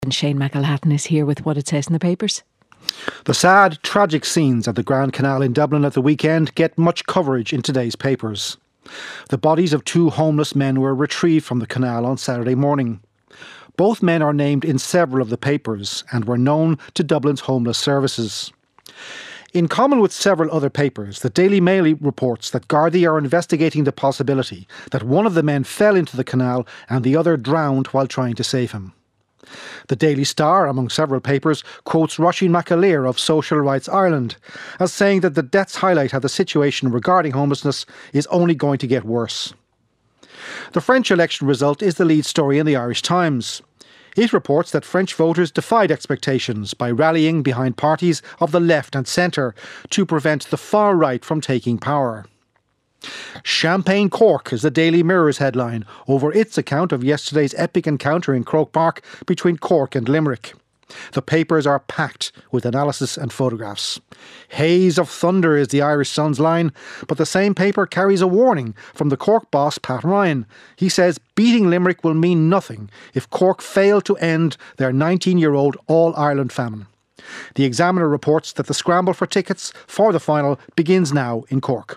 And Shane McElhatton is here with what it says in the papers. The sad, tragic scenes at the Grand Canal in Dublin at the weekend get much coverage in today's papers. The bodies of two homeless men were retrieved from the canal on Saturday morning. Both men are named in several of the papers and were known to Dublin's homeless services. In common with several other papers, the Daily Mail reports that Gardaí are investigating the possibility that one of the men fell into the canal and the other drowned while trying to save him. The Daily Star, among several papers, quotes Roisin McAleer of Social Rights Ireland as saying that the deaths highlight how the situation regarding homelessness is only going to get worse. The French election result is the lead story in the Irish Times. It reports that French voters defied expectations by rallying behind parties of the left and centre to prevent the far right from taking power. Champagne Cork is the Daily Mirror's headline over its account of yesterday's epic encounter in Croke Park between Cork and Limerick. The papers are packed with analysis and photographs. Haze of thunder is the Irish Sun's line, but the same paper carries a warning from the Cork boss Pat Ryan. He says beating Limerick will mean nothing if Cork fail to end their 19-year-old All-Ireland famine. The Examiner reports that the scramble for tickets for the final begins now in Cork.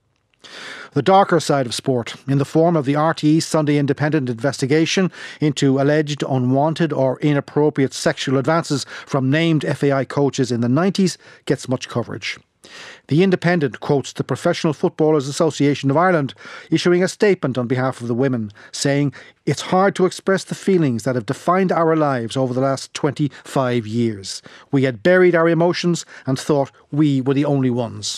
The darker side of sport, in the form of the RTE Sunday Independent investigation into alleged unwanted or inappropriate sexual advances from named FAI coaches in the 90s, gets much coverage. The Independent quotes the Professional Footballers Association of Ireland issuing a statement on behalf of the women, saying it's hard to express the feelings that have defined our lives over the last 25 years. We had buried our emotions and thought we were the only ones.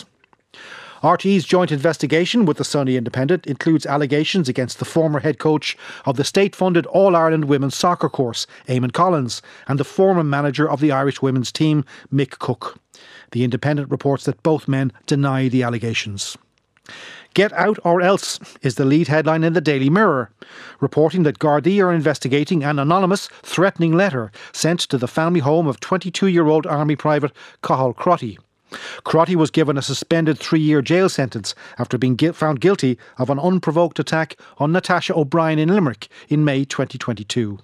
RTE's joint investigation with the Sunday Independent includes allegations against the former head coach of the state-funded All-Ireland women's soccer course, Eamon Collins, and the former manager of the Irish women's team, Mick Cook. The Independent reports that both men deny the allegations. Get out or else is the lead headline in the Daily Mirror, reporting that Gardaí are investigating an anonymous, threatening letter sent to the family home of 22-year-old Army Private Cathal Crotty. Crotty was given a suspended 3-year jail sentence after being found guilty of an unprovoked attack on Natasha O'Brien in Limerick in May 2022.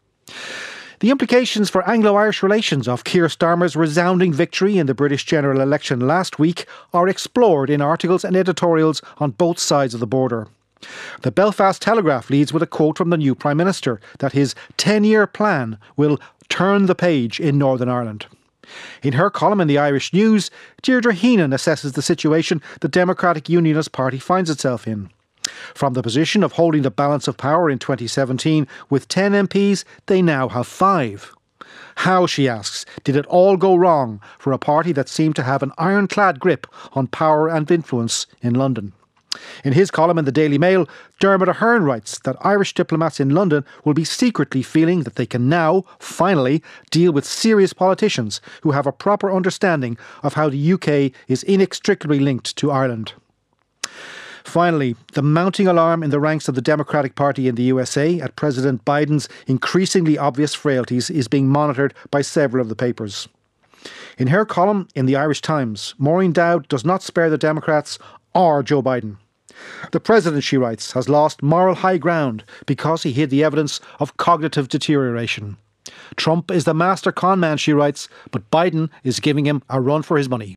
The implications for Anglo-Irish relations of Keir Starmer's resounding victory in the British general election last week are explored in articles and editorials on both sides of the border. The Belfast Telegraph leads with a quote from the new Prime Minister that his 10-year plan will turn the page in Northern Ireland. In her column in the Irish News, Deirdre Heenan assesses the situation the Democratic Unionist Party finds itself in. From the position of holding the balance of power in 2017 with 10 MPs, they now have 5. How, she asks, did it all go wrong for a party that seemed to have an ironclad grip on power and influence in London? In his column in the Daily Mail, Dermot Ahern writes that Irish diplomats in London will be secretly feeling that they can now, finally, deal with serious politicians who have a proper understanding of how the UK is inextricably linked to Ireland. Finally, the mounting alarm in the ranks of the Democratic Party in the USA at President Biden's increasingly obvious frailties is being monitored by several of the papers. In her column in the Irish Times, Maureen Dowd does not spare the Democrats or Joe Biden. The president, she writes, has lost moral high ground because he hid the evidence of cognitive deterioration. Trump is the master con man, she writes, but Biden is giving him a run for his money.